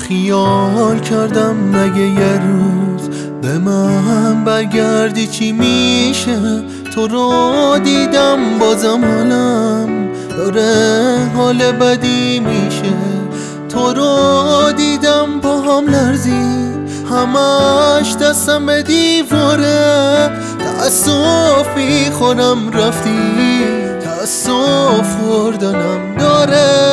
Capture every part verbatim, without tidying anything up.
خیال کردم مگه یه روز به من برگردی چی میشه. تو رو دیدم بازم حالم داره حال بدی میشه. تو رو دیدم با هم لرزید همش دستم به دیواره. تأسفی خودم رفتی تأسف خوردنم داره.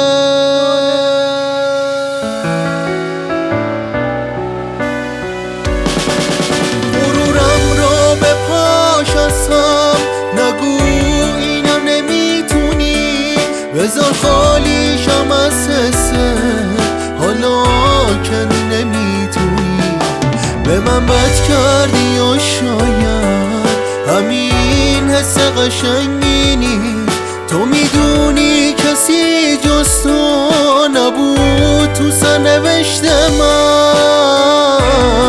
بذار خالیشم از حسه حالا که نمیتونی. به من بد کردی و شاید همین حس قشنگی نیست. تو میدونی کسی جز تو نبود تو سرنوشت من.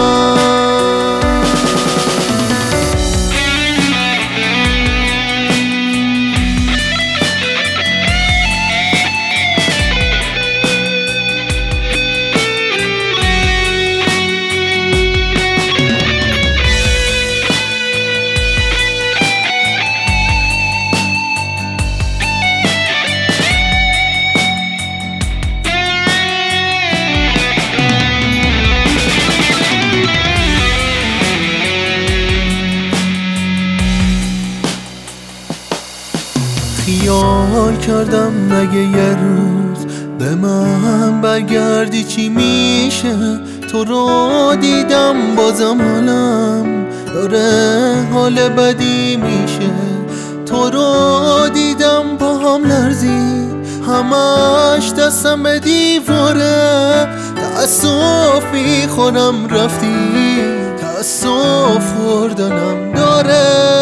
خیال کردم مگه یه روز به من برگردی چی میشه. تو رو دیدم بازم حالم داره حال بدی میشه. تو رو دیدم با هم لرزید همش دستم به دیواره. تأسفی خودم رفتی تأسف خوردنم داره.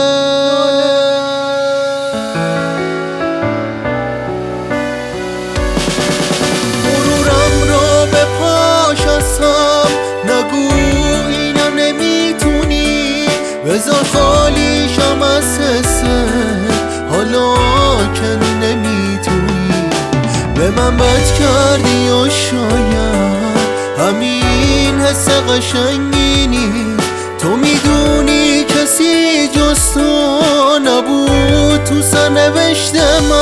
بذار خالیشم از حسه حالا که نمیتونی. به من بد کردی و شاید همین حس قشنگی نیست. تو میدونی کسی جز تو نبود تو سرنوشت من.